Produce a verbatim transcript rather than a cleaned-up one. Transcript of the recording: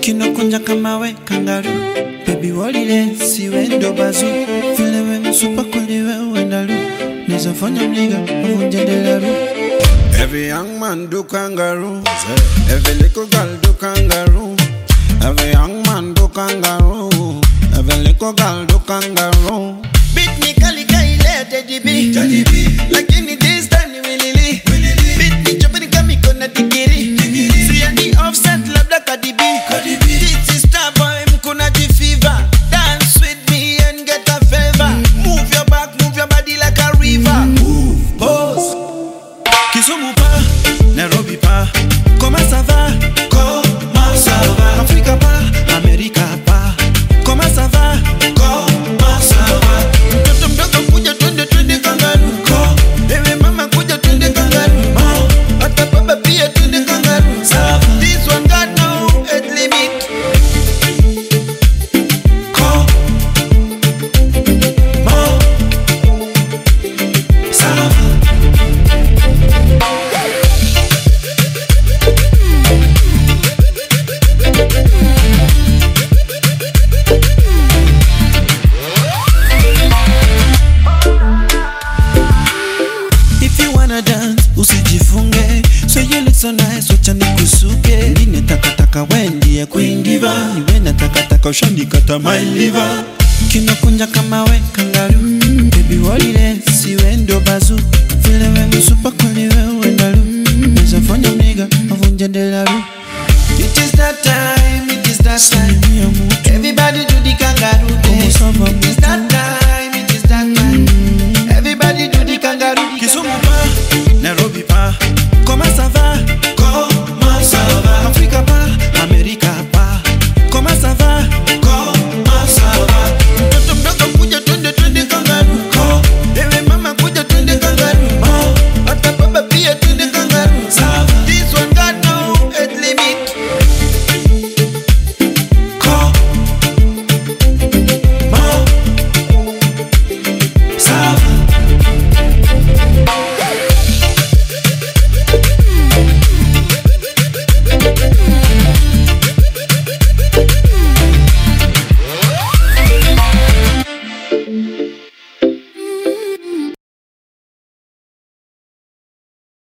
Kinokunja kama we kangaroo. Baby walile siwe ndo bazu. Vile we msupa kuli we wendalu. Neza fanya mliga mvunja delaru. Every young man do kangaroo. Every little girl do kangaroo. Every young man do kangaroo. Every little girl do kangaroo. Beat me kali kaile Teddy B. Lakini this time ni wilili. Beat me chopini kami kona digiri. Siya ni Offset labda Cardi B. This is star boy mkuna jifiva. Dance with me and get a favor. Move your back, move your body like a river. Move, pose. Kisumu pa, Nairobi pa. Comment ça va? Comment ça va? Africa pa, America pa. Comment ça va? Comment ça va? Mtoto mdogo kuja twende twende kangaroo. Ewe mama kuja twende kangaroo. Hata baba pia twende kangaroo. This one got no age limit. Usijifunge, so you look so nice, wacha nikusuke. Ndine takataka wendi ya queen diva. Niwe na takataka ushandi kata my liver. Kinokunja kama we kangaroo. Baby walile siwe ndo bazu. Vile we msupa kuli we wendalu. Neza fanya mniga mavunja delaru. It is that time.